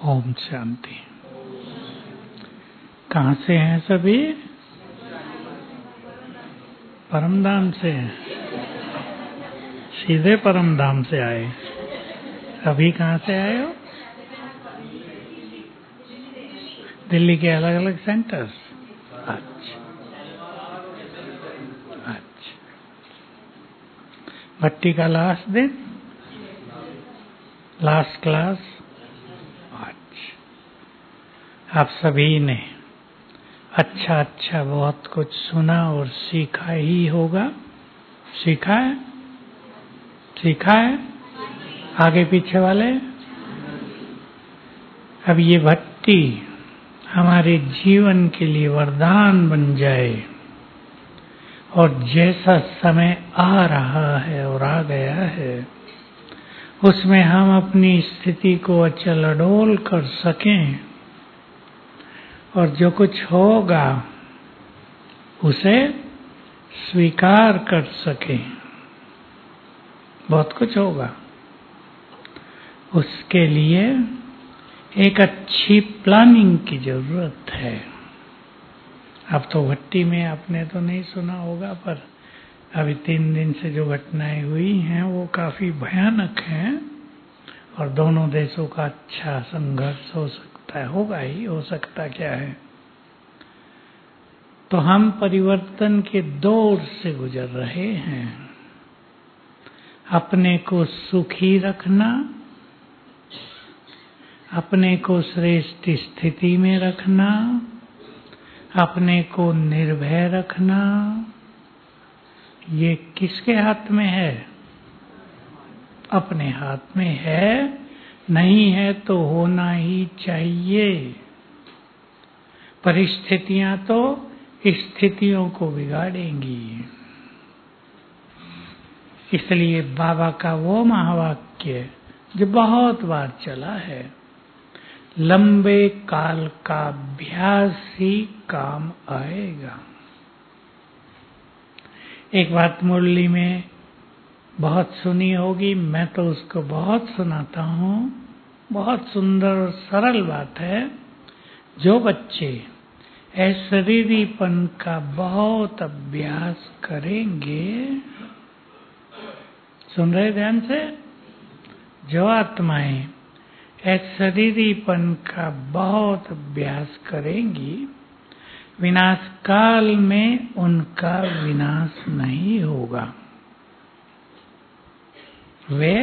ओम शांति। कहाँ से हैं सभी? परमधाम से हैं। सीधे परमधाम से आए। अभी कहाँ से आए हो? दिल्ली के अलग अलग सेंटर्स। अच्छा अच्छा। भट्टी का लास्ट दिन, लास्ट क्लास। अच्छा, आप सभी ने अच्छा अच्छा बहुत कुछ सुना और सीखा ही होगा। सीखा है? सीखा है? आगे पीछे वाले? अब ये भक्ति हमारे जीवन के लिए वरदान बन जाए और जैसा समय आ रहा है और आ गया है उसमें हम अपनी स्थिति को अचल अडोल कर सकें और जो कुछ होगा उसे स्वीकार कर सकें। बहुत कुछ होगा, उसके लिए एक अच्छी प्लानिंग की जरूरत है। अब तो भट्टी में आपने तो नहीं सुना होगा, पर अभी 3 दिन से जो घटनाएं हुई हैं वो काफी भयानक हैं और दोनों देशों का अच्छा संघर्ष हो सकता है, होगा ही, हो सकता क्या है। तो हम परिवर्तन के दौर से गुजर रहे हैं। अपने को सुखी रखना, अपने को श्रेष्ठ स्थिति में रखना, अपने को निर्भय रखना, ये किसके हाथ में है? अपने हाथ में है। नहीं है तो होना ही चाहिए। परिस्थितियां तो स्थितियों को बिगाड़ेंगी। इसलिए बाबा का वो महावाक्य जो बहुत बार चला है, लंबे काल का अभ्यास ही काम आएगा। एक बात मुरली में बहुत सुनी होगी, मैं तो उसको बहुत सुनाता हूँ। बहुत सुंदर और सरल बात है। जो बच्चे अशरीरीपन का बहुत अभ्यास करेंगे, सुन रहे ध्यान से, जो आत्माएं अशरीरीपन का बहुत अभ्यास करेंगी, विनाश काल में उनका विनाश नहीं होगा। वे,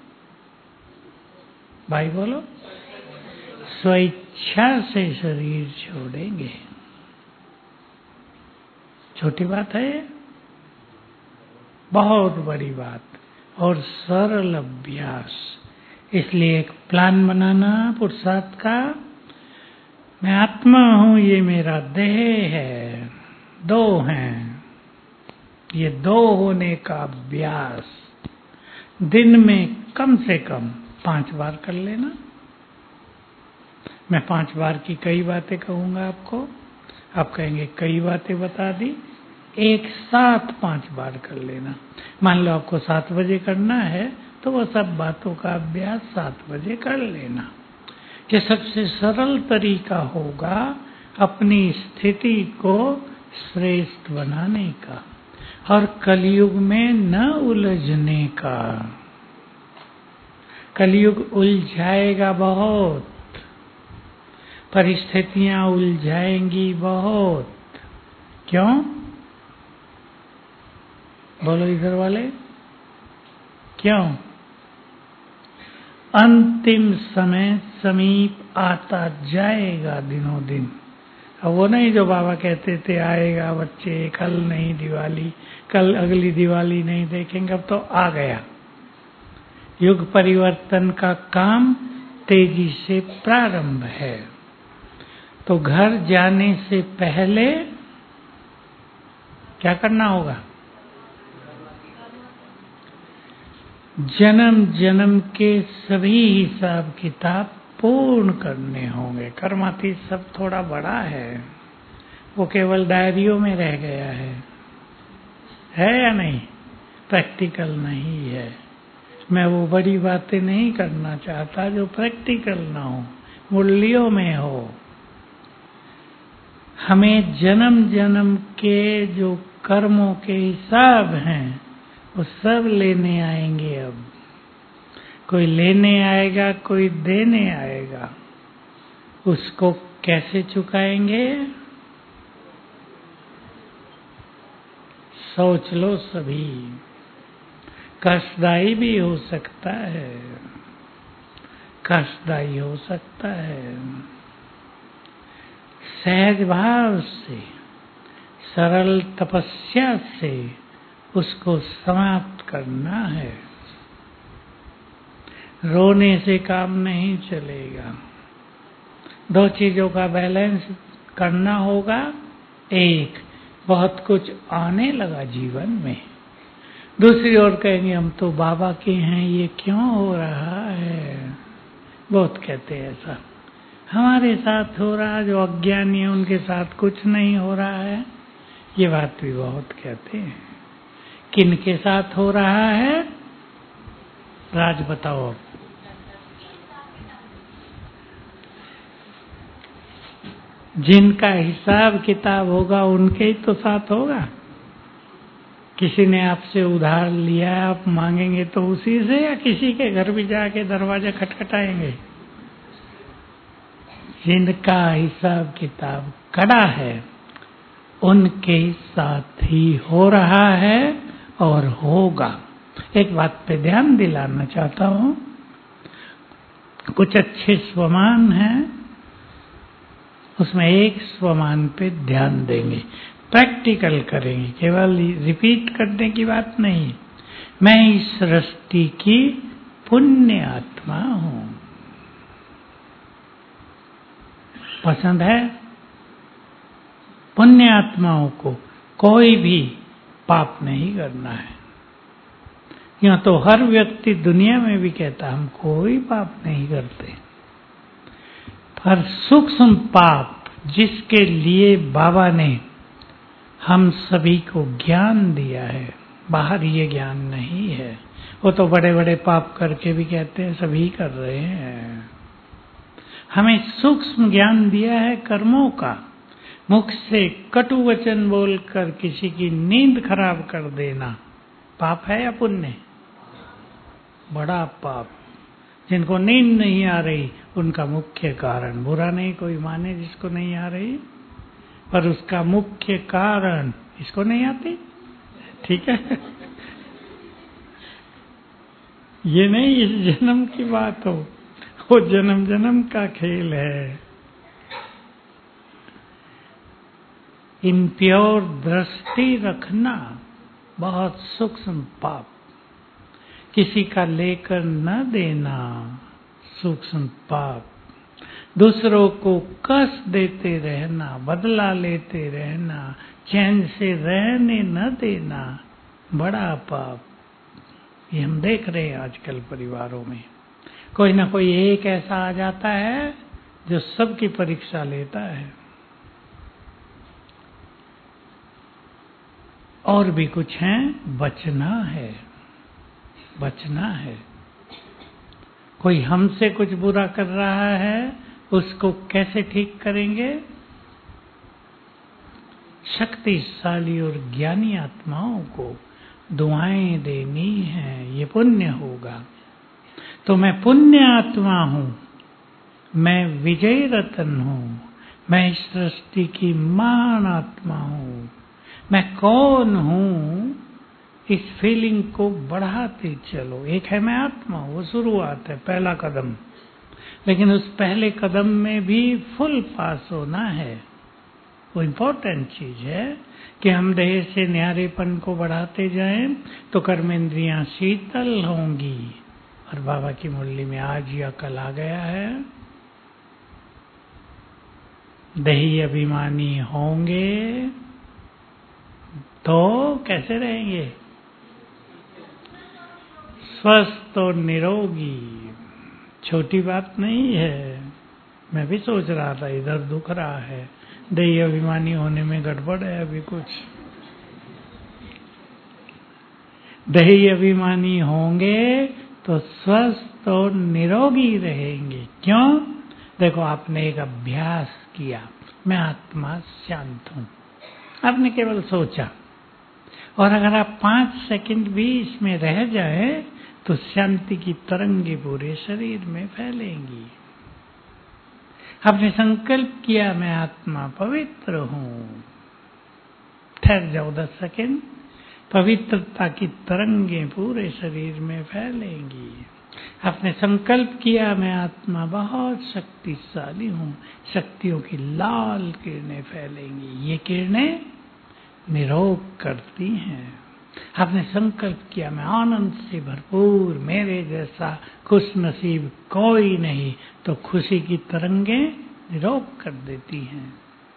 भाई बोलो, स्वेच्छा से शरीर छोड़ेंगे। छोटी बात है ये? बहुत बड़ी बात और सरल अभ्यास। इसलिए एक प्लान बनाना पुरुषार्थ का। मैं आत्मा हूं, ये मेरा देह है, 2 हैं। ये 2 होने का अभ्यास दिन में कम से कम 5 बार कर लेना। मैं 5 बार की कई बातें कहूंगा आपको, आप कहेंगे कई बातें बता दी। एक साथ 5 बार कर लेना। मान लो आपको 7 बजे करना है तो वह सब बातों का अभ्यास 7 बजे कर लेना। कि सबसे सरल तरीका होगा अपनी स्थिति को श्रेष्ठ बनाने का और कलयुग में न उलझने का। कलयुग उलझाएगा बहुत, परिस्थितियां उलझाएंगी बहुत। क्यों? बोलो इधर वाले, क्यों? अंतिम समय समीप आता जाएगा दिनों दिन। अब वो नहीं जो बाबा कहते थे आएगा बच्चे, कल नहीं दिवाली, कल अगली दिवाली नहीं देखेंगे, अब तो आ गया। युग परिवर्तन का काम तेजी से प्रारंभ है। तो घर जाने से पहले क्या करना होगा? जन्म जन्म के सभी हिसाब किताब पूर्ण करने होंगे। कर्मातीत सब थोड़ा बड़ा है, वो केवल डायरियों में रह गया है या नहीं? प्रैक्टिकल नहीं है। मैं वो बड़ी बातें नहीं करना चाहता जो प्रैक्टिकल ना हो। मुरलियों में हो। हमें जन्म जन्म के जो कर्मों के हिसाब हैं वो सब लेने आएंगे। अब कोई लेने आएगा, कोई देने आएगा। उसको कैसे चुकाएंगे? सोच लो सभी। कष्टदायी भी हो सकता है, कष्टदायी हो सकता है। सहज भाव से, सरल तपस्या से उसको समाप्त करना है। रोने से काम नहीं चलेगा। दो चीजों का बैलेंस करना होगा। एक, बहुत कुछ आने लगा जीवन में। दूसरी ओर कहेंगे हम तो बाबा के हैं, ये क्यों हो रहा है? बहुत कहते हैं ऐसा। हमारे साथ हो रहा, जो अज्ञानी है उनके साथ कुछ नहीं हो रहा है। ये बात भी बहुत कहते हैं। किन के साथ हो रहा है? राज बताओ। जिनका हिसाब किताब होगा उनके ही तो साथ होगा। किसी ने आपसे उधार लिया, आप मांगेंगे तो उसी से, या किसी के घर भी जाके दरवाजा खटखटाएंगे? जिनका हिसाब किताब कड़ा है उनके साथ ही हो रहा है और होगा। एक बात पे ध्यान दिलाना चाहता हूं। कुछ अच्छे स्वमान हैं, उसमें एक स्वमान पे ध्यान देंगे, प्रैक्टिकल करेंगे, केवल रिपीट करने की बात नहीं। मैं इस सृष्टि की पुण्य आत्मा हूं। पसंद है? पुण्य आत्माओं को कोई भी पाप नहीं करना है। यह तो हर व्यक्ति दुनिया में भी कहता हम कोई पाप नहीं करते। पर सूक्ष्म पाप जिसके लिए बाबा ने हम सभी को ज्ञान दिया है, बाहर ये ज्ञान नहीं है। वो तो बड़े बड़े पाप करके भी कहते हैं सभी कर रहे हैं। हमें सूक्ष्म ज्ञान दिया है कर्मों का। मुख से कटु वचन बोलकर किसी की नींद खराब कर देना पाप है या पुण्य? बड़ा पाप। जिनको नींद नहीं आ रही उनका मुख्य कारण, बुरा नहीं कोई माने जिसको नहीं आ रही, पर उसका मुख्य कारण, इसको नहीं आती, ठीक है। ये नहीं इस जन्म की बात हो, वो जन्म जन्म का खेल है। इम्प्योर दृष्टि रखना बहुत सूक्ष्म पाप। किसी का लेकर न देना सूक्ष्म पाप। दूसरों को कष्ट देते रहना, बदला लेते रहना, चैन से रहने न देना बड़ा पाप। ये हम देख रहे हैं आजकल परिवारों में। कोई ना कोई एक ऐसा आ जाता है जो सबकी परीक्षा लेता है। और भी कुछ है, बचना है, बचना है। कोई हमसे कुछ बुरा कर रहा है, उसको कैसे ठीक करेंगे? शक्तिशाली और ज्ञानी आत्माओं को दुआएं देनी है, ये पुण्य होगा। तो मैं पुण्य आत्मा हूं, मैं विजय रतन हूं, मैं इस सृष्टि की महान आत्मा हूं। मैं कौन हूं, इस फीलिंग को बढ़ाते चलो। एक है मैं आत्मा, वो शुरुआत है, पहला कदम। लेकिन उस पहले कदम में भी फुल पास होना है। वो इम्पोर्टेंट चीज है कि हम देह से न्यारेपन को बढ़ाते जाएं तो कर्मेंद्रियां शीतल होंगी। और बाबा की मुरली में आज या कल आ गया है, दही अभिमानी होंगे तो कैसे रहेंगे? स्वस्थ और निरोगी। छोटी बात नहीं है। मैं भी सोच रहा था इधर दुख रहा है, दही अभिमानी होने में गड़बड़ है अभी कुछ। दही अभिमानी होंगे तो स्वस्थ और निरोगी रहेंगे। क्यों? देखो आपने एक अभ्यास किया, मैं आत्मा शांत हूं, आपने केवल सोचा, और अगर आप 5 सेकंड भी इसमें रह जाए तो शांति की तरंगे पूरे शरीर में फैलेंगी। आपने संकल्प किया मैं आत्मा पवित्र हूं, ठहर जाओ 10 सेकंड, पवित्रता की तरंगे पूरे शरीर में फैलेंगी। आपने संकल्प किया मैं आत्मा बहुत शक्तिशाली हूं, शक्तियों की लाल किरणें फैलेंगी, ये किरणें निरोग करती हैं। आपने संकल्प किया मैं आनंद से भरपूर, मेरे जैसा खुश नसीब कोई नहीं, तो खुशी की तरंगे निरोग कर देती हैं।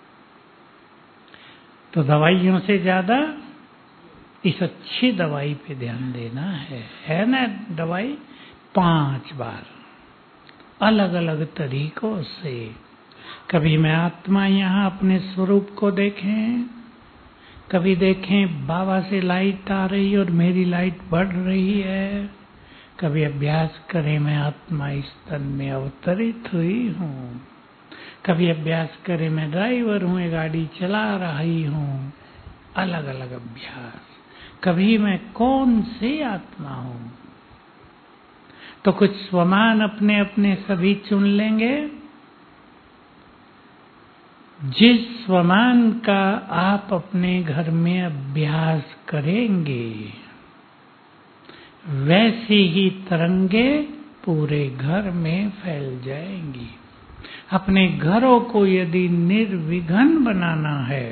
तो दवाइयों से ज्यादा इस अच्छी दवाई पे ध्यान देना है ना। दवाई 5 बार अलग अलग तरीकों से, कभी मैं आत्मा यहाँ अपने स्वरूप को देखें, कभी देखें बाबा से लाइट आ रही और मेरी लाइट बढ़ रही है, कभी अभ्यास करें मैं आत्मा इस तन में अवतरित हुई हूँ, कभी अभ्यास करें मैं ड्राइवर हूँ, ये गाड़ी चला रही हूँ। अलग अलग अभ्यास, कभी मैं कौन सी आत्मा हूँ। तो कुछ स्वमान अपने अपने सभी चुन लेंगे। जिस स्वमान का आप अपने घर में अभ्यास करेंगे वैसी ही तरंगे पूरे घर में फैल जाएंगी। अपने घरों को यदि निर्विघ्न बनाना है,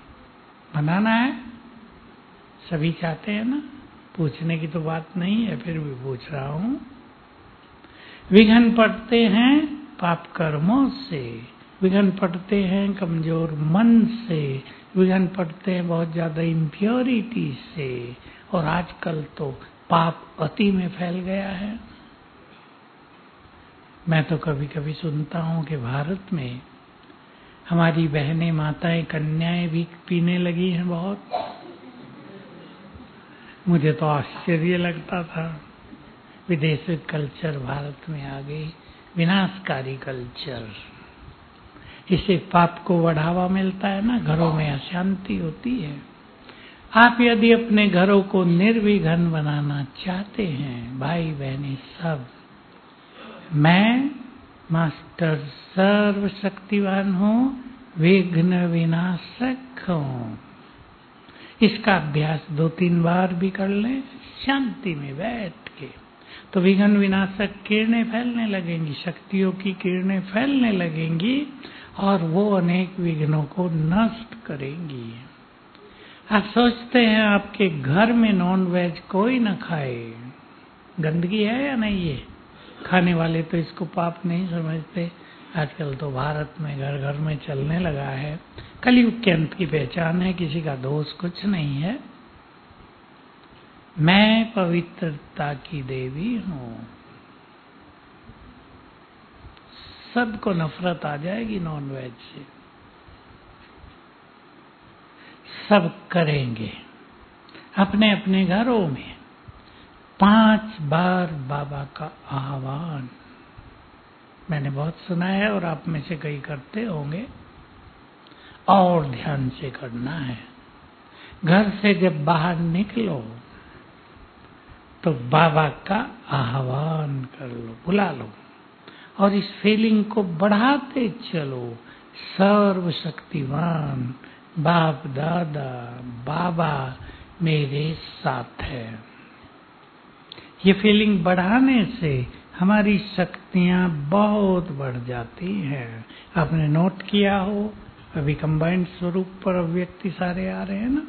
सभी चाहते हैं ना, पूछने की तो बात नहीं है, फिर भी पूछ रहा हूं। विघ्न पड़ते हैं पाप कर्मों से, विघ्न पड़ते हैं कमजोर मन से, विघ्न पड़ते हैं बहुत ज्यादा इम्प्योरिटी से, और आजकल तो पाप अति में फैल गया है। मैं तो कभी कभी सुनता हूं कि भारत में हमारी बहनें, माताएं, कन्याएं भी पीने लगी हैं बहुत। मुझे तो आश्चर्य लगता था, विदेशी कल्चर भारत में आ गई, विनाशकारी कल्चर। इससे पाप को बढ़ावा मिलता है ना, घरों में अशांति होती है। आप यदि अपने घरों को निर्विघ्न बनाना चाहते हैं, भाई बहनी सब, मैं मास्टर सर्वशक्तिवान हूँ, विघ्न विनाशक हूँ। इसका अभ्यास 2-3 बार भी कर लें शांति में बैठ के, तो विघ्न विनाशक किरणें फैलने लगेंगी, शक्तियों की किरणें फैलने लगेंगी, और वो अनेक विघ्नों को नष्ट करेंगी। आप सोचते हैं आपके घर में नॉन वेज कोई न खाए, गंदगी है या नहीं है? खाने वाले तो इसको पाप नहीं समझते। आजकल तो भारत में घर घर में चलने लगा है। कलयुग के अंत की पहचान है, किसी का दोष कुछ नहीं है। मैं पवित्रता की देवी हूँ। सबको नफरत आ जाएगी नॉन वेज से, सब करेंगे अपने अपने घरों में 5 बार बाबा का आह्वान। मैंने बहुत सुना है और आप में से कई करते होंगे, और ध्यान से करना है। घर से जब बाहर निकलो तो बाबा का आह्वान कर लो, बुला लो, और इस फीलिंग को बढ़ाते चलो। सर्वशक्तिवान बाप दादा बाबा मेरे साथ है। ये फीलिंग बढ़ाने से हमारी शक्तियां बहुत बढ़ जाती हैं। आपने नोट किया हो, अभी कंबाइंड स्वरूप पर अव्यक्ति सारे आ रहे हैं ना।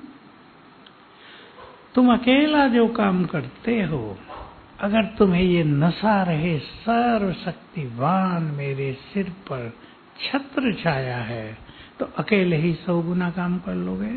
तुम अकेला जो काम करते हो, अगर तुम्हें ये नशा रहे सर्वशक्तिवान मेरे सिर पर छत्र छाया है, तो अकेले ही 100 गुना काम कर लोगे।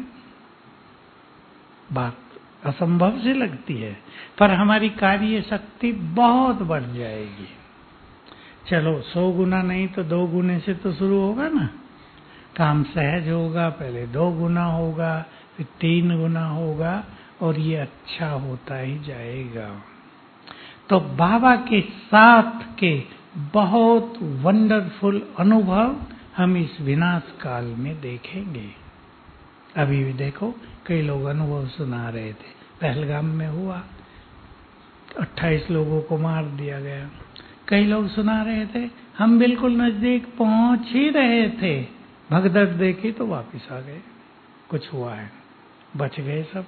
बात असंभव सी लगती है, पर हमारी कार्य शक्ति बहुत बढ़ जाएगी। चलो 100 गुना नहीं तो 2 गुने से तो शुरू होगा ना। काम सहज होगा, पहले 2 गुना होगा, फिर 3 गुना होगा, और ये अच्छा होता ही जाएगा। तो बाबा के साथ के बहुत वंडरफुल अनुभव हम इस विनाश काल में देखेंगे। अभी भी देखो, कई लोग अनुभव सुना रहे थे, पहलगाम में हुआ, 28 लोगों को मार दिया गया। कई लोग सुना रहे थे, हम बिल्कुल नजदीक पहुंच ही रहे थे, भगदड़ देखी तो वापस आ गए, कुछ हुआ है, बच गए सब।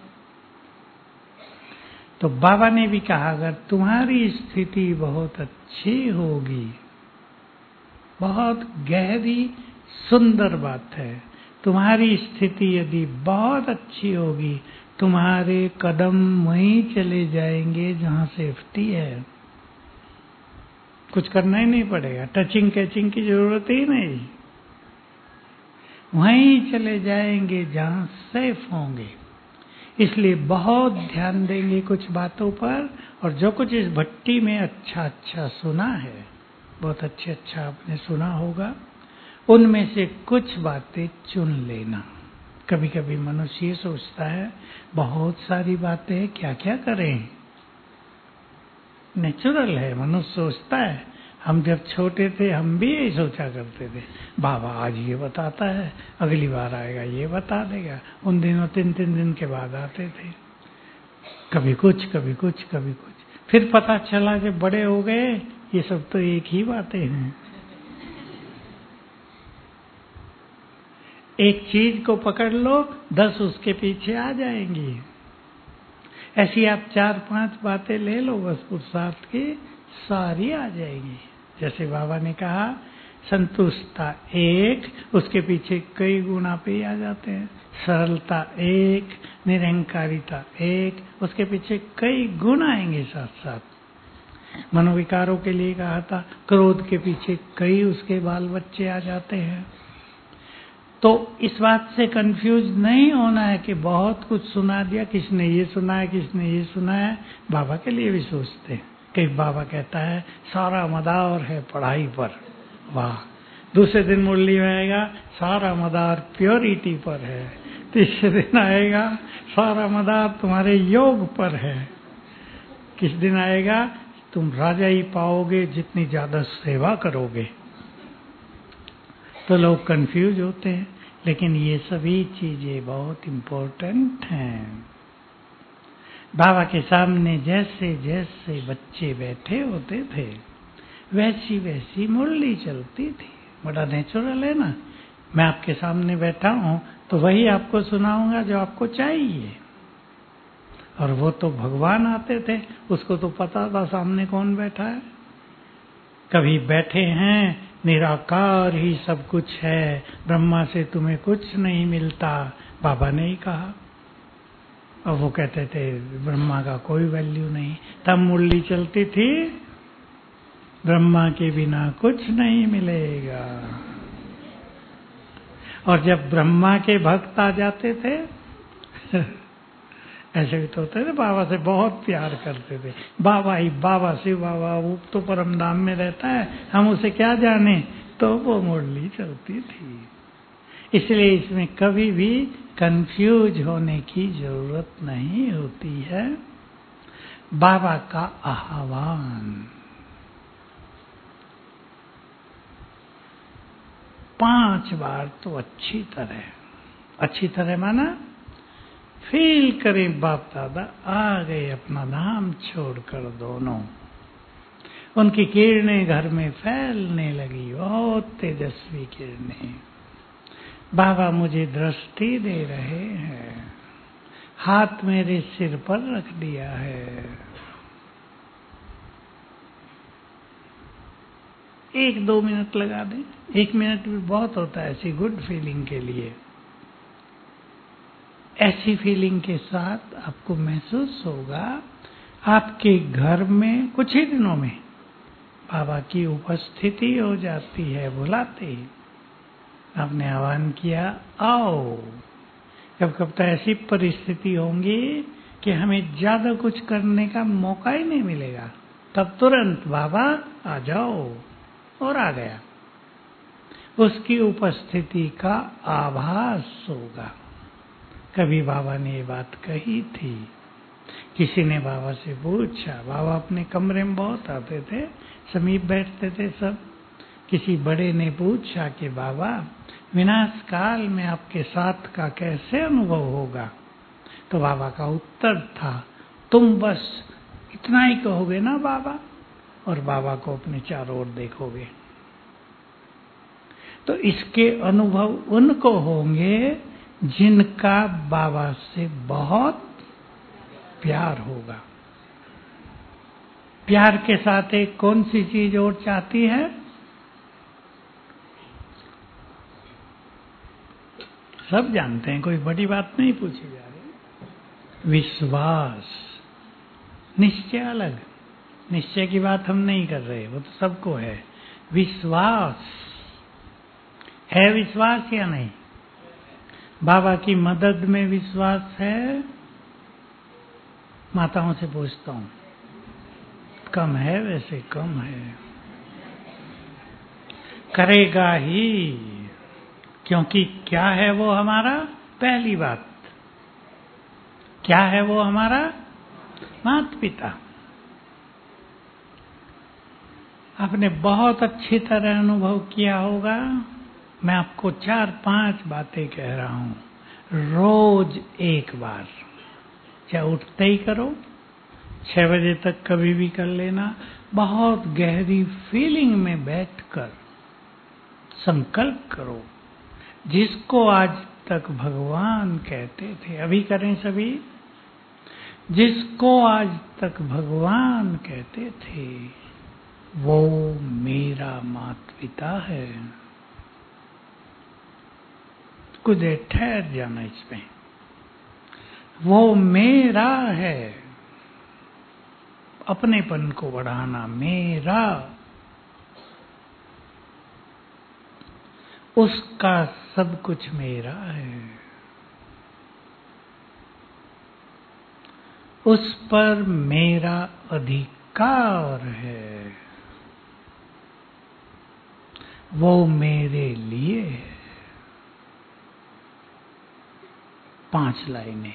तो बाबा ने भी कहा, अगर तुम्हारी स्थिति बहुत अच्छी होगी, बहुत गहरी सुंदर बात है, तुम्हारी स्थिति यदि बहुत अच्छी होगी, तुम्हारे कदम वहीं चले जाएंगे जहां सेफ्टी है, कुछ करना ही नहीं पड़ेगा, टचिंग कैचिंग की जरूरत ही नहीं, वहीं चले जाएंगे जहां सेफ होंगे। इसलिए बहुत ध्यान देंगे कुछ बातों पर, और जो कुछ इस भट्टी में अच्छा अच्छा सुना है, बहुत अच्छा आपने सुना होगा, उनमें से कुछ बातें चुन लेना। कभी कभी मनुष्य ये सोचता है, बहुत सारी बातें क्या क्या करें, नेचुरल है, मनुष्य सोचता है। हम जब छोटे थे हम भी यही सोचा करते थे, बाबा आज ये बताता है, अगली बार आएगा ये बता देगा। उन दिनों 3-3 दिन के बाद आते थे, कभी कुछ कभी कुछ कभी कुछ। फिर पता चला जब बड़े हो गए, ये सब तो एक ही बातें हैं। एक चीज को पकड़ लो, 10 उसके पीछे आ जाएंगी। ऐसी आप 4-5 बातें ले लो, बस पुरुषार्थ की सारी आ जाएगी। जैसे बाबा ने कहा, संतुष्टता एक, उसके पीछे कई गुण आप ही आ जाते हैं। सरलता एक, निरंकारिता एक, उसके पीछे कई गुण आएंगे साथ साथ। मनोविकारों के लिए कहा था, क्रोध के पीछे कई उसके बाल बच्चे आ जाते हैं। तो इस बात से कंफ्यूज नहीं होना है कि बहुत कुछ सुना दिया, किसने ये सुना है, किसने ये सुना है। बाबा के लिए भी सोचते हैं। कई बाबा कहता है, सारा मदार है पढ़ाई पर, वाह। दूसरे दिन मुरली में आएगा, सारा मदार प्योरिटी पर है। तीसरे दिन आएगा, सारा मदार तुम्हारे योग पर है। किस दिन आएगा, तुम राजा ही पाओगे जितनी ज्यादा सेवा करोगे। तो लोग कंफ्यूज होते हैं, लेकिन ये सभी चीजें बहुत इंपॉर्टेंट हैं। बाबा के सामने जैसे जैसे बच्चे बैठे होते थे, वैसी वैसी मुरली चलती थी। बड़ा नेचुरल है ना। मैं आपके सामने बैठा हूं तो वही आपको सुनाऊंगा जो आपको चाहिए। और वो तो भगवान आते थे, उसको तो पता था सामने कौन बैठा है। कभी बैठे हैं, निराकार ही सब कुछ है, ब्रह्मा से तुम्हें कुछ नहीं मिलता, बाबा ने ही कहा। और वो कहते थे ब्रह्मा का कोई वैल्यू नहीं। तब मुरली चलती थी, ब्रह्मा के बिना कुछ नहीं मिलेगा। और जब ब्रह्मा के भक्त आ जाते थे ऐसे भी तो होते थे, बाबा से बहुत प्यार करते थे। बाबा ही बाबा, शिव बाबा, वो तो परम धाम में रहता है, हम उसे क्या जाने। तो वो मुरली चलती थी। इसलिए इसमें कभी भी कंफ्यूज होने की जरूरत नहीं होती है। बाबा का आह्वान 5 बार तो अच्छी तरह माना फील करें, बाप दादा आ गए अपना नाम छोड़कर दोनों। उनकी किरणें घर में फैलने लगी, बहुत तेजस्वी किरणें। बाबा मुझे दृष्टि दे रहे हैं, हाथ मेरे सिर पर रख दिया है। 1-2 मिनट लगा दें, 1 मिनट भी बहुत होता है ऐसी गुड फीलिंग के लिए। ऐसी फीलिंग के साथ आपको महसूस होगा आपके घर में कुछ ही दिनों में बाबा की उपस्थिति हो जाती है। बुलाते ही आपने आह्वान किया, आओ। कब कब तो ऐसी परिस्थिति होंगी कि हमें ज्यादा कुछ करने का मौका ही नहीं मिलेगा, तब तुरंत बाबा आ जाओ, और आ गया। उसकी उपस्थिति का आभास होगा। कभी बाबा ने ये बात कही थी, किसी ने बाबा से पूछा, बाबा अपने कमरे में बहुत आते थे, समीप बैठते थे सब। किसी बड़े ने पूछा कि बाबा विनाश काल में आपके साथ का कैसे अनुभव होगा? तो बाबा का उत्तर था, तुम बस इतना ही कहोगे ना बाबा, और बाबा को अपने चारों ओर देखोगे। तो इसके अनुभव उनको होंगे जिनका बाबा से बहुत प्यार होगा। प्यार के साथ एक कौन सी चीज और चाहती है? सब जानते हैं, कोई बड़ी बात नहीं पूछी जा रही। विश्वास। निश्चय अलग, निश्चय की बात हम नहीं कर रहे, वो तो सबको है। विश्वास है, विश्वास या नहीं? बाबा की मदद में विश्वास है? माताओं से पूछता हूं, कम है? वैसे कम है। करेगा ही, क्योंकि क्या है वो हमारा? पहली बात, क्या है वो हमारा? माता पिता। आपने बहुत अच्छी तरह अनुभव किया होगा। मैं आपको 4-5 बातें कह रहा हूं, रोज एक बार, चाहे उठते ही करो, 6 बजे तक कभी भी कर लेना। बहुत गहरी फीलिंग में बैठकर संकल्प करो, जिसको आज तक भगवान कहते थे। अभी करें सभी। जिसको आज तक भगवान कहते थे, वो मेरा माता पिता है। कुछ देर ठहर जाना इसमें। वो मेरा है, अपनेपन को बढ़ाना, मेरा। उसका सब कुछ मेरा है, उस पर मेरा अधिकार है, वो मेरे लिए है। 5 लाइनें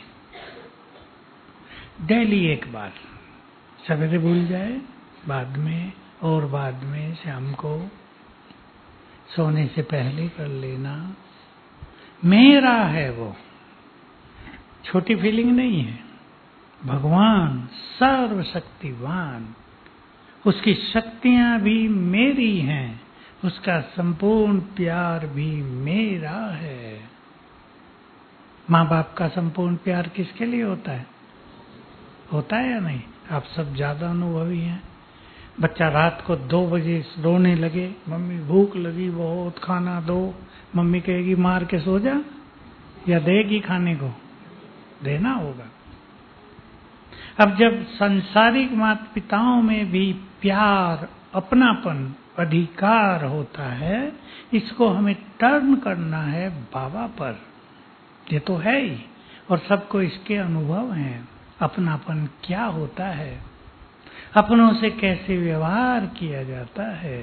डेली एक बार। सवेरे भूल जाए, बाद में, और बाद में शाम को सोने से पहले कर लेना। मेरा है वो, छोटी फीलिंग नहीं है। भगवान सर्वशक्तिवान, उसकी शक्तियां भी मेरी हैं, उसका संपूर्ण प्यार भी मेरा है। माँ बाप का संपूर्ण प्यार किसके लिए होता है? होता है या नहीं? आप सब ज्यादा अनुभवी हैं। बच्चा रात को 2 बजे रोने लगे, मम्मी भूख लगी बहुत, खाना दो, मम्मी कहेगी मार के सो जा, या देगी खाने को? देना होगा। अब जब सांसारिक माता पिताओं में भी प्यार, अपनापन, अधिकार होता है, इसको हमें टर्न करना है बाबा पर। ये तो है ही, और सबको इसके अनुभव हैं। अपनापन क्या होता है, अपनों से कैसे व्यवहार किया जाता है,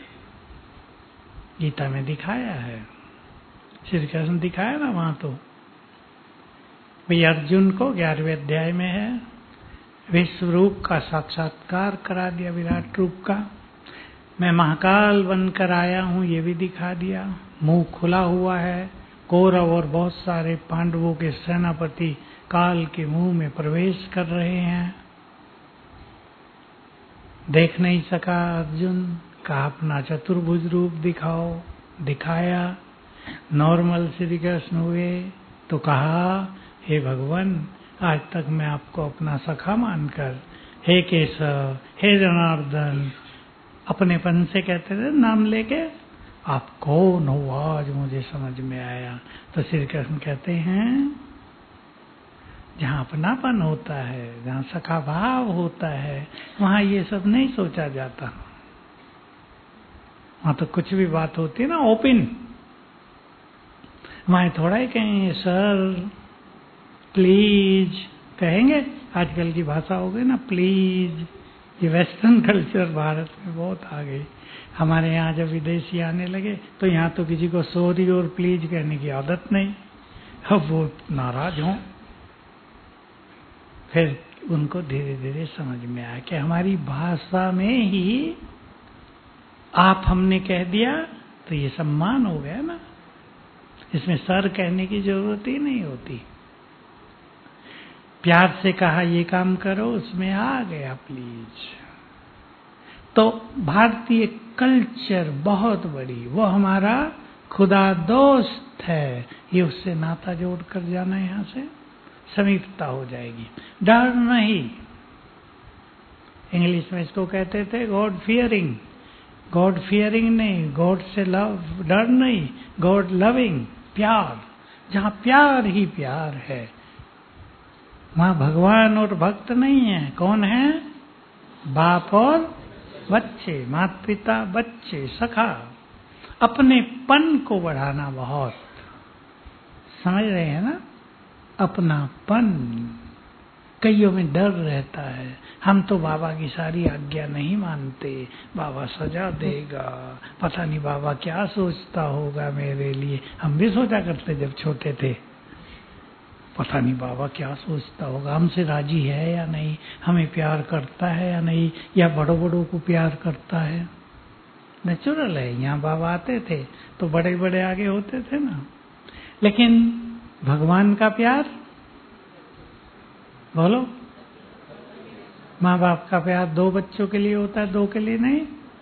गीता में दिखाया है। श्री कृष्ण दिखाया ना वहां तो। भाई अर्जुन को 11वें अध्याय में है, विश्व रूप का साक्षात्कार करा दिया, विराट रूप का। मैं महाकाल बनकर आया हूं, ये भी दिखा दिया। मुंह खुला हुआ है, कौरव और बहुत सारे पांडवों के सेनापति काल के मुंह में प्रवेश कर रहे हैं। देख नहीं सका अर्जुन, कहा अपना चतुर्भुज रूप दिखाओ, दिखाया। नॉर्मल श्री कृष्ण हुए तो कहा, हे भगवान, आज तक मैं आपको अपना सखा मानकर, हे केशव, हे जनार्दन, अपनेपन से कहते थे नाम लेके, आप कौन हो आज मुझे समझ में आया। तो श्री कृष्ण कहते हैं, जहाँ अपनापन होता है, जहाँ सखा भाव होता है, वहाँ ये सब नहीं सोचा जाता। वहाँ तो कुछ भी बात होती है ना ओपन, वहाँ थोड़ा ही कहेंगे सर प्लीज, कहेंगे। आजकल की भाषा हो गई ना प्लीज। ये वेस्टर्न कल्चर भारत में बहुत आ गई। हमारे यहाँ जब विदेशी आने लगे तो यहाँ तो किसी को सॉरी और प्लीज कहने की आदत नहीं। अब वो नाराज हों, फिर उनको धीरे धीरे समझ में आया कि हमारी भाषा में ही आप हमने कह दिया तो ये सम्मान हो गया ना, इसमें सर कहने की जरूरत ही नहीं होती। प्यार से कहा ये काम करो, उसमें आ गया प्लीज। तो भारतीय कल्चर बहुत बड़ी, वो हमारा खुदा दोस्त है, ये उससे नाता जोड़ कर जाना, यहां से समीपता हो जाएगी। डर नहीं, इंग्लिश में इसको कहते थे गॉड फियरिंग। गॉड फियरिंग नहीं, गॉड से लव, डर नहीं, गॉड लविंग, प्यार। जहां प्यार ही प्यार है, वहां भगवान और भक्त नहीं है। कौन है? बाप और बच्चे, माता पिता बच्चे, सखा। अपनेपन को बढ़ाना बहुत, समझ रहे हैं ना? अपनापन। कईयों में डर रहता है, हम तो बाबा की सारी आज्ञा नहीं मानते, बाबा सजा देगा, पता नहीं बाबा क्या सोचता होगा मेरे लिए। हम भी सोचा करते जब छोटे थे, पता नहीं बाबा क्या सोचता होगा, हमसे राजी है या नहीं, हमें प्यार करता है या नहीं, या बड़ों बड़ों को प्यार करता है। नेचुरल है, यहाँ बाबा आते थे तो बड़े बड़े आगे होते थे ना। लेकिन भगवान का प्यार, बोलो, माँ बाप का प्यार 2 बच्चों के लिए होता है, 2 के लिए नहीं।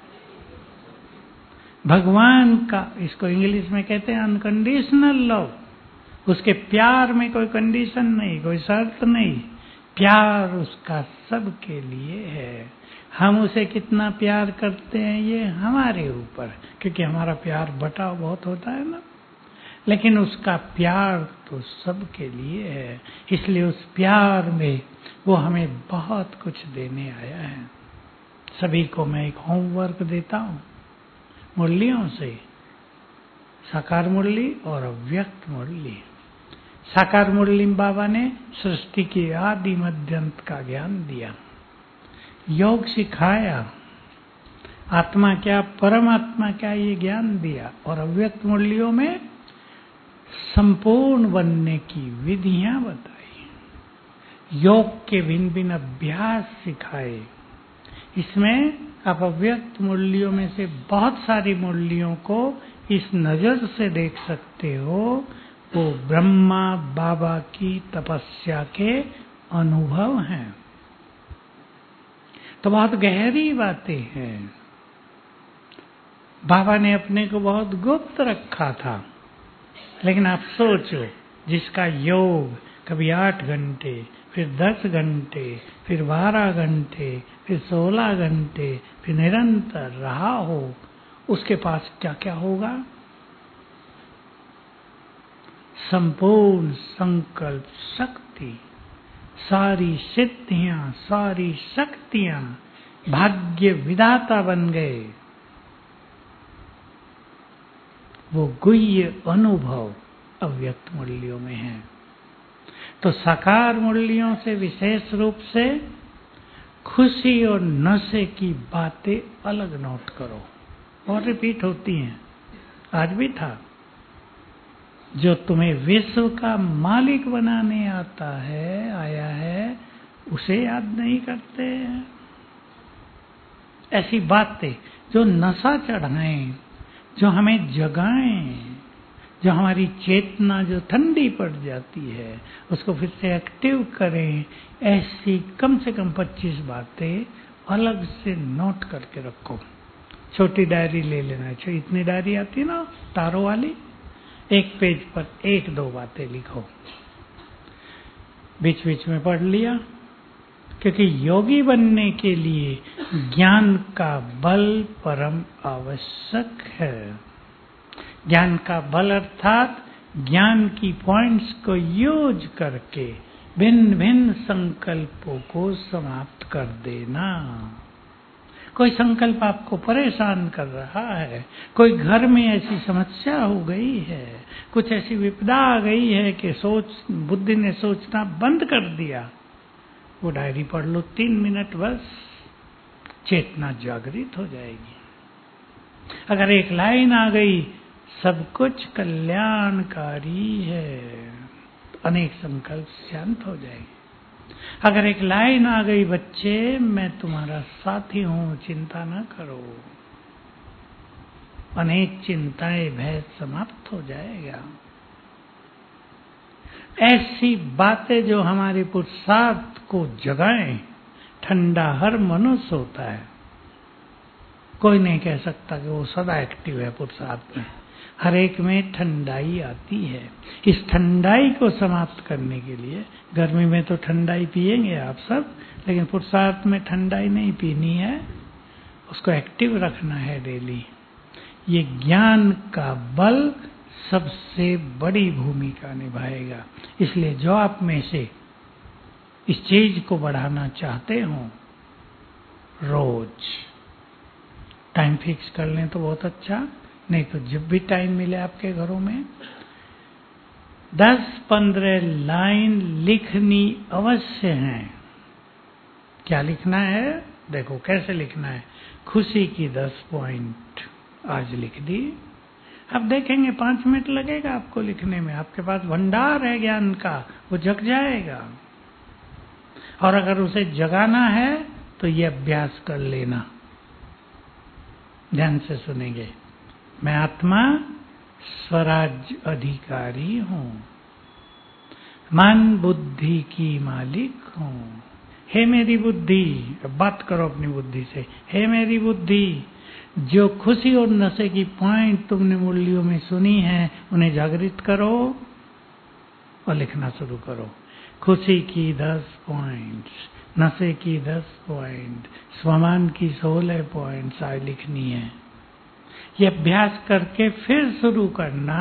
भगवान का, इसको इंग्लिश में कहते हैं अनकंडीशनल लव। उसके प्यार में कोई कंडीशन नहीं, कोई शर्त नहीं, प्यार उसका सबके लिए है। हम उसे कितना प्यार करते हैं ये हमारे ऊपर, क्योंकि हमारा प्यार बटाव बहुत होता है ना। लेकिन उसका प्यार तो सबके लिए है, इसलिए उस प्यार में वो हमें बहुत कुछ देने आया है। सभी को मैं एक होमवर्क देता हूँ मुरलियों से, साकार मुरली और अव्यक्त मुरली। साकार मुरली में बाबा ने सृष्टि के आदि मध्यंत का ज्ञान दिया, योग सिखाया, आत्मा क्या परमात्मा क्या ये ज्ञान दिया। और अव्यक्त मुरलियों में संपूर्ण बनने की विधियां बताई, योग के भिन्न भिन्न अभ्यास सिखाए। इसमें आप अव्यक्त मुरलियों में से बहुत सारी मुरलियों को इस नजर से देख सकते हो, वो ब्रह्मा बाबा की तपस्या के अनुभव हैं। तो बहुत गहरी बातें हैं। बाबा ने अपने को बहुत गुप्त रखा था, लेकिन आप सोचो, जिसका योग कभी 8 घंटे, फिर 10 घंटे, फिर 12 घंटे, फिर 16 घंटे, फिर निरंतर रहा हो, उसके पास क्या क्या होगा? संपूर्ण संकल्प शक्ति, सारी सिद्धियां, सारी शक्तियां, भाग्य विधाता बन गए। वो गुह्य अनुभव अव्यक्त मुरलियों में है। तो साकार मुरलियों से विशेष रूप से खुशी और नशे की बातें अलग नोट करो, और रिपीट होती हैं, आज भी था। जो तुम्हें विश्व का मालिक बनाने आता है, आया है, उसे याद नहीं करते हैं। ऐसी बातें जो नशा चढ़ाएं, जो हमें जगाएं, जो हमारी चेतना जो ठंडी पड़ जाती है उसको फिर से एक्टिव करें, ऐसी कम से कम 25 बातें अलग से नोट करके रखो। छोटी डायरी ले लेना चाहिए, इतनी डायरी आती है ना तारों वाली, एक पेज पर 1-2 बातें लिखो, बीच बीच में पढ़ लिया। क्योंकि योगी बनने के लिए ज्ञान का बल परम आवश्यक है। ज्ञान का बल अर्थात ज्ञान की पॉइंट्स को यूज करके भिन्न भिन्न संकल्पों को समाप्त कर देना। कोई संकल्प आपको परेशान कर रहा है, कोई घर में ऐसी समस्या हो गई है, कुछ ऐसी विपदा आ गई है कि बुद्धि ने सोचना बंद कर दिया, वो डायरी पढ़ लो 3 मिनट बस, चेतना जागृत हो जाएगी। अगर एक लाइन आ गई, सब कुछ कल्याणकारी है, तो अनेक संकल्प शांत हो जाएंगे। अगर एक लाइन आ गई बच्चे, मैं तुम्हारा साथी हूं, चिंता न करो, अनेक चिंताएं भय समाप्त हो जाएगा। ऐसी बातें जो हमारे पुरुषार्थ को जगाएं, ठंडा हर मनुष्य होता है। कोई नहीं कह सकता कि वो सदा एक्टिव है पुरुषार्थ में। हर एक में ठंडाई आती है। इस ठंडाई को समाप्त करने के लिए, गर्मी में तो ठंडाई पिएंगे आप सब, लेकिन पुरुषार्थ में ठंडाई नहीं पीनी है, उसको एक्टिव रखना है डेली। ये ज्ञान का बल सबसे बड़ी भूमिका निभाएगा। इसलिए जो आप में से इस चीज को बढ़ाना चाहते हो, रोज टाइम फिक्स कर लें तो बहुत अच्छा, नहीं तो जब भी टाइम मिले आपके घरों में 10-15 लाइन लिखनी अवश्य है। क्या लिखना है? देखो कैसे लिखना है। खुशी की 10 पॉइंट आज लिख दी। अब देखेंगे 5 मिनट लगेगा आपको लिखने में। आपके पास भंडार है ज्ञान का, वो जग जाएगा। और अगर उसे जगाना है तो ये अभ्यास कर लेना। ध्यान से सुनेंगे। मैं आत्मा स्वराज्य अधिकारी हूं, मन बुद्धि की मालिक हूं। हे मेरी बुद्धि, अब बात करो अपनी बुद्धि से। हे मेरी बुद्धि, जो खुशी और नशे की पॉइंट तुमने मुरलियों में सुनी है, उन्हें जागृत करो और लिखना शुरू करो। खुशी की 10 पॉइंट्स, नशे की 10 पॉइंट, स्वमान की 16 पॉइंट्स आज लिखनी है। ये अभ्यास करके फिर शुरू करना,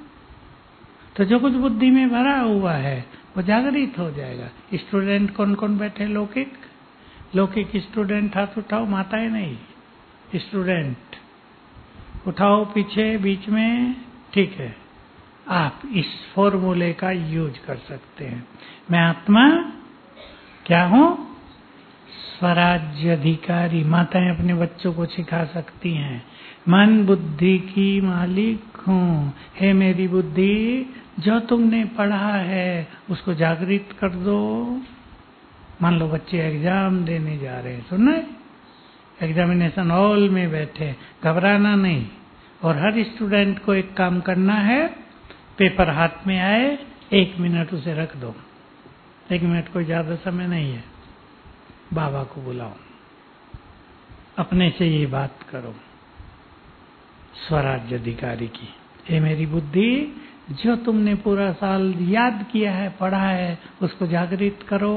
तो जो कुछ बुद्धि में भरा हुआ है वो जागृत हो जाएगा। स्टूडेंट कौन कौन बैठे? लौकिक लौकिक स्टूडेंट हाथ उठाओ, माताएं नहीं, स्टूडेंट उठाओ, पीछे बीच में, ठीक है। आप इस फॉर्मूले का यूज कर सकते हैं। मैं आत्मा क्या हूं? स्वराज्य अधिकारी। माताएं अपने बच्चों को सिखा सकती हैं। मन बुद्धि की मालिक हूं। हे मेरी बुद्धि, जो तुमने पढ़ा है उसको जागृत कर दो। मान लो बच्चे एग्जाम देने जा रहे हैं, सुनना है, एग्जामिनेशन हॉल में बैठे, घबराना नहीं। और हर स्टूडेंट को एक काम करना है, पेपर हाथ में आए 1 मिनट उसे रख दो। 1 मिनट कोई ज्यादा समय नहीं है। बाबा को बुलाओ, अपने से ये बात करो स्वराज्य अधिकारी की। हे मेरी बुद्धि, जो तुमने पूरा साल याद किया है, पढ़ा है, उसको जागृत करो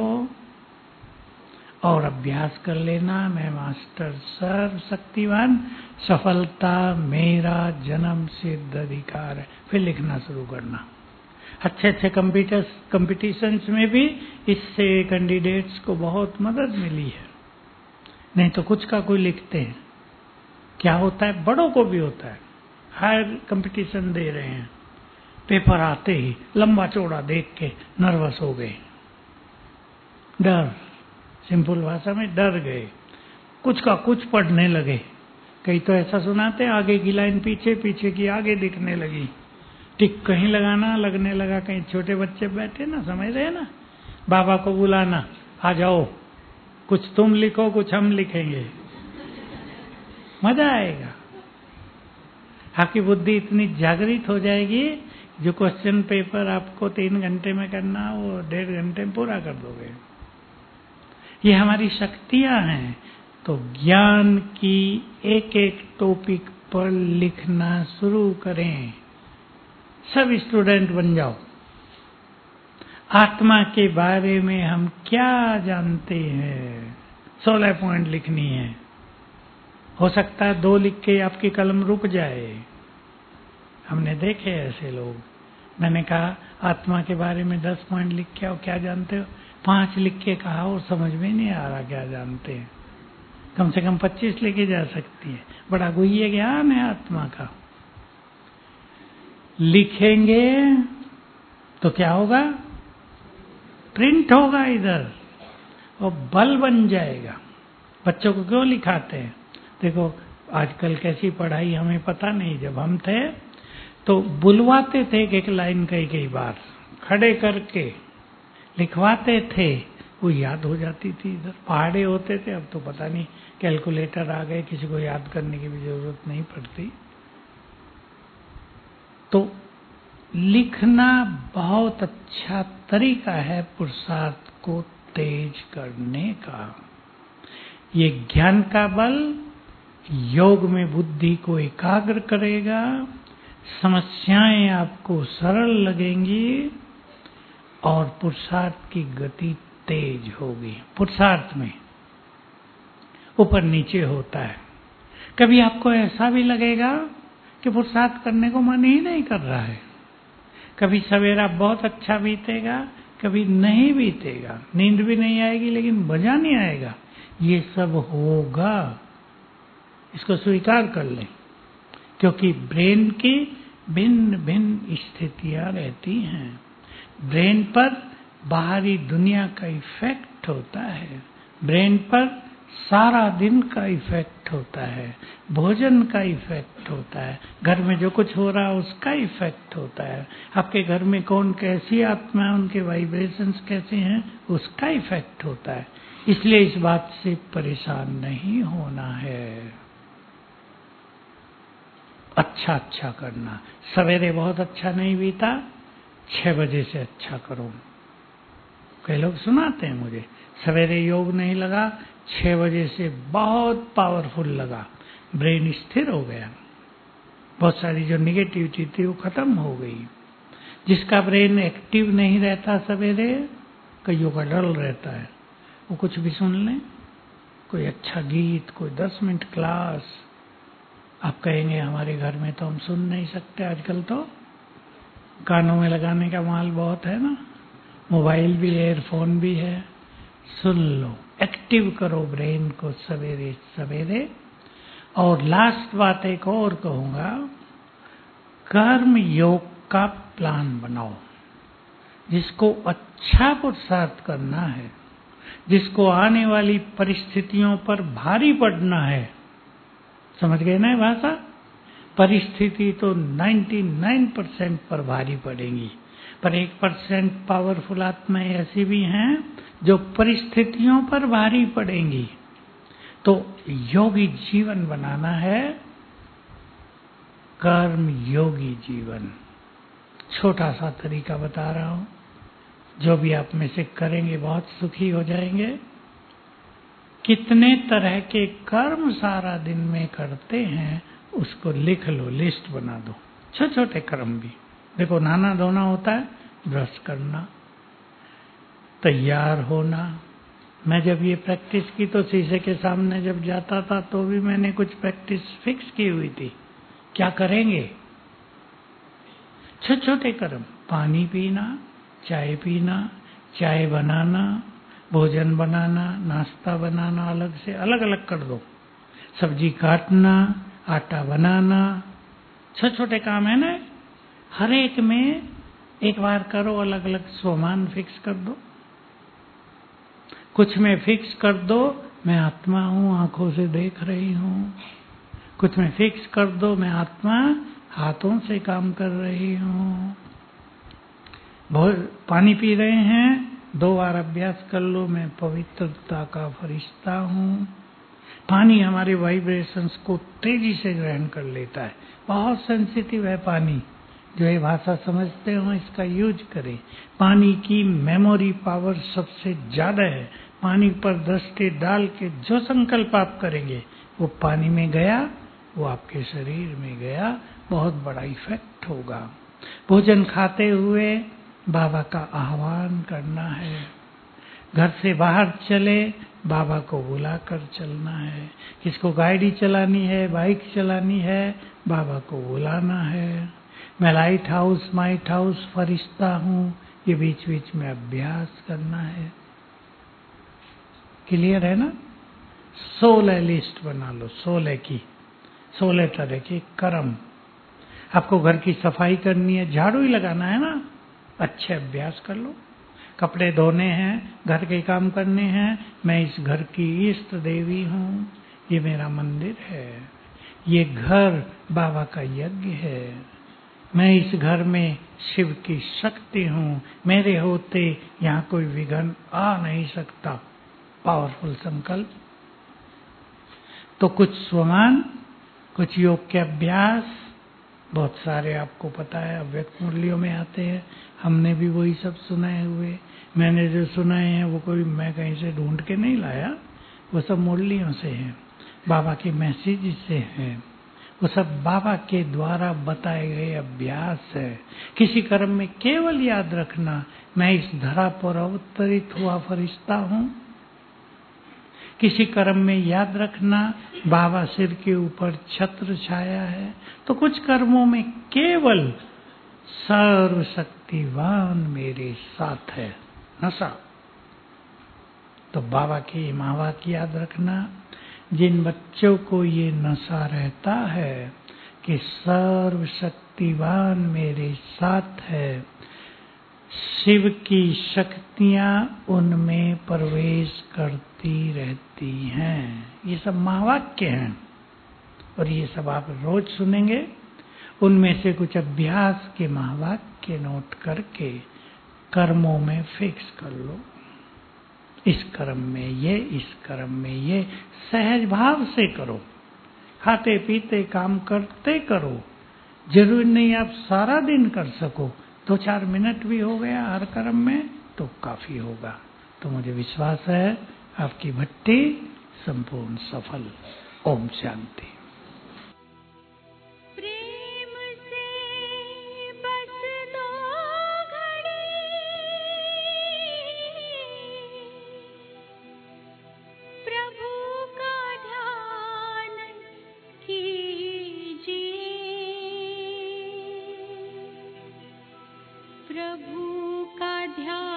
और अभ्यास कर लेना। मैं मास्टर सर्व शक्तिवान, सफलता मेरा जन्म सिद्ध अधिकार है। फिर लिखना शुरू करना। अच्छे अच्छे कंपटीशंस में भी इससे कैंडिडेट्स को बहुत मदद मिली है। नहीं तो कुछ का कोई लिखते हैं, क्या होता है, बड़ों को भी होता है। हर कंपटीशन दे रहे हैं, पेपर आते ही लंबा चौड़ा देख के नर्वस हो गए, डर, सिंपल भाषा में डर गए, कुछ का कुछ पढ़ने लगे। कई तो ऐसा सुनाते हैं, आगे की लाइन पीछे, पीछे की आगे दिखने लगी, टिक कहीं लगाना लगने लगा। कहीं छोटे बच्चे बैठे ना, समझ रहे ना, बाबा को बुलाना, आ जाओ, कुछ तुम लिखो कुछ हम लिखेंगे, मजा आएगा। आपकी बुद्धि इतनी जागृत हो जाएगी, जो क्वेश्चन पेपर आपको 3 घंटे में करना वो 1.5 घंटे में पूरा कर दोगे। ये हमारी शक्तियां हैं। तो ज्ञान की एक एक टॉपिक पर लिखना शुरू करें। सब स्टूडेंट बन जाओ। आत्मा के बारे में हम क्या जानते हैं, 16 पॉइंट लिखनी है। हो सकता है 2 लिख के आपकी कलम रुक जाए। हमने देखे ऐसे लोग। मैंने कहा आत्मा के बारे में 10 पॉइंट लिख के आओ, क्या जानते हो? 5 लिख के कहा और समझ में नहीं आ रहा क्या जानते हैं। कम से कम 25 लेके जा सकती है। बड़ा गुह्य ज्ञान है आत्मा का। लिखेंगे तो क्या होगा? प्रिंट होगा इधर और बल बन जाएगा। बच्चों को क्यों लिखाते हैं? देखो आजकल कैसी पढ़ाई हमें पता नहीं। जब हम थे तो बुलवाते थे एक लाइन कई बार, खड़े करके लिखवाते थे, वो याद हो जाती थी। इधर पहाड़े होते थे, अब तो पता नहीं कैलकुलेटर आ गए, किसी को याद करने की भी जरूरत नहीं पड़ती। तो लिखना बहुत अच्छा तरीका है पुरुषार्थ को तेज करने का। ये ज्ञान का बल योग में बुद्धि को एकाग्र करेगा, समस्याएं आपको सरल लगेंगी और पुरुषार्थ की गति तेज होगी। पुरुषार्थ में ऊपर नीचे होता है। कभी आपको ऐसा भी लगेगा कि पुरुषार्थ करने को मन ही नहीं कर रहा है। कभी सवेरा बहुत अच्छा बीतेगा, कभी नहीं बीतेगा, नींद भी नहीं आएगी लेकिन मजा नहीं आएगा। ये सब होगा, इसको स्वीकार कर लें, क्योंकि ब्रेन की भिन्न भिन्न स्थितियां रहती हैं। ब्रेन पर बाहरी दुनिया का इफेक्ट होता है, ब्रेन पर सारा दिन का इफेक्ट होता है, भोजन का इफेक्ट होता है, घर में जो कुछ हो रहा है उसका इफेक्ट होता है, आपके घर में कौन कैसी आत्मा है, उनके वाइब्रेशंस कैसे हैं, उसका इफेक्ट होता है। इसलिए इस बात से परेशान नहीं होना है। अच्छा करना। सवेरे बहुत अच्छा नहीं बीता, 6 बजे से अच्छा करो। कई लोग सुनाते हैं मुझे, सवेरे योग नहीं लगा, 6 बजे से बहुत पावरफुल लगा, ब्रेन स्थिर हो गया, बहुत सारी जो निगेटिविटी थी वो खत्म हो गई। जिसका ब्रेन एक्टिव नहीं रहता सवेरे, कईयों का डल रहता है, वो कुछ भी सुन लें, कोई अच्छा गीत, कोई 10 मिनट क्लास। आप कहेंगे हमारे घर में तो हम सुन नहीं सकते, आजकल तो कानों में लगाने का माल बहुत है ना, मोबाइल भी है, एयरफोन भी है, सुन लो, एक्टिव करो ब्रेन को सवेरे सवेरे। और लास्ट बात एक और कहूंगा, कर्म योग का प्लान बनाओ। जिसको अच्छा पुरुषार्थ करना है, जिसको आने वाली परिस्थितियों पर भारी पड़ना है, समझ गए ना ये भाषा? परिस्थिति तो 99% पर भारी पड़ेंगी, पर 1% पावरफुल आत्माएं ऐसी भी हैं जो परिस्थितियों पर भारी पड़ेंगी। तो योगी जीवन बनाना है, कर्म योगी जीवन। छोटा सा तरीका बता रहा हूं, जो भी आप में से करेंगे बहुत सुखी हो जाएंगे। कितने तरह के कर्म सारा दिन में करते हैं उसको लिख लो, लिस्ट बना दो। छोटे छोटे कर्म भी देखो, नहाना धोना होता है, ब्रश करना, तैयार होना। मैं जब ये प्रैक्टिस की तो शीशे के सामने जब जाता था तो भी मैंने कुछ प्रैक्टिस फिक्स की हुई थी, क्या करेंगे। छोटे छोटे कर्म, पानी पीना, चाय पीना, चाय बनाना, भोजन बनाना, नाश्ता बनाना, अलग से अलग अलग कर दो, सब्जी काटना, आटा बनाना, छोटे छोटे काम है ना, हर एक में एक बार करो, अलग अलग स्वमान फिक्स कर दो। कुछ में फिक्स कर दो, मैं आत्मा हूं, आंखों से देख रही हूं। कुछ में फिक्स कर दो, मैं आत्मा हाथों से काम कर रही हूं। पानी पी रहे हैं, 2 बार अभ्यास कर लो, मैं पवित्रता का फरिश्ता हूं। पानी हमारे वाइब्रेशंस को तेजी से ग्रहण कर लेता है, बहुत सेंसिटिव है पानी। जो ये भाषा समझते हो इसका यूज करें। पानी की मेमोरी पावर सबसे ज्यादा है। पानी पर दृष्टि डाल के जो संकल्प आप करेंगे वो पानी में गया, वो आपके शरीर में गया, बहुत बड़ा इफेक्ट होगा। भोजन खाते हुए बाबा का आह्वान करना है। घर से बाहर चले, बाबा को बुलाकर चलना है। किसको गाड़ी चलानी है, बाइक चलानी है, बाबा को बुलाना है। मैं लाइट हाउस, माइट हाउस फरिश्ता हूँ, ये बीच बीच में अभ्यास करना है। क्लियर है ना? 16 लिस्ट बना लो, 16 तरह के कर्म। आपको घर की सफाई करनी है, झाड़ू ही लगाना है ना, अच्छे अभ्यास कर लो। कपड़े धोने हैं, घर के काम करने हैं, मैं इस घर की इष्ट देवी हूँ, ये मेरा मंदिर है, ये घर बाबा का यज्ञ है, मैं इस घर में शिव की शक्ति हूँ, मेरे होते यहाँ कोई विघ्न आ नहीं सकता। पावरफुल संकल्प। तो कुछ स्वमान, कुछ योग के अभ्यास, बहुत सारे आपको पता है अव्यक्त मुरलियों में आते हैं। हमने भी वही सब सुनाए हुए। मैंने जो सुनाए हैं वो कोई मैं कहीं से ढूंढ के नहीं लाया, वो सब मुरलियों से हैं, बाबा के मैसेज से हैं। वो सब बाबा के द्वारा बताए गए अभ्यास है। किसी कर्म में केवल याद रखना, मैं इस धरा पर अवतरित हुआ फरिश्ता हूँ। किसी कर्म में याद रखना, बाबा सिर के ऊपर छत्र छाया है। तो कुछ कर्मों में केवल सर्वशक्तिवान मेरे साथ है, नशा। तो बाबा की महावाक्य याद रखना। जिन बच्चों को ये नशा रहता है कि सर्वशक्तिवान मेरे साथ है, शिव की शक्तियां उनमें प्रवेश करती रहती हैं। ये सब महावाक्य हैं और ये सब आप रोज सुनेंगे। उनमें से कुछ अभ्यास के महावाक्य नोट करके कर्मों में फिक्स कर लो। इस कर्म में ये, इस कर्म में ये, सहज भाव से करो। खाते पीते काम करते करो। जरूरी नहीं आप सारा दिन कर सको, 2-4 मिनट भी हो गया हर कर्म में तो काफी होगा। तो मुझे विश्वास है आपकी भट्टी संपूर्ण सफल। ओम शांति। प्रभु का ध्यान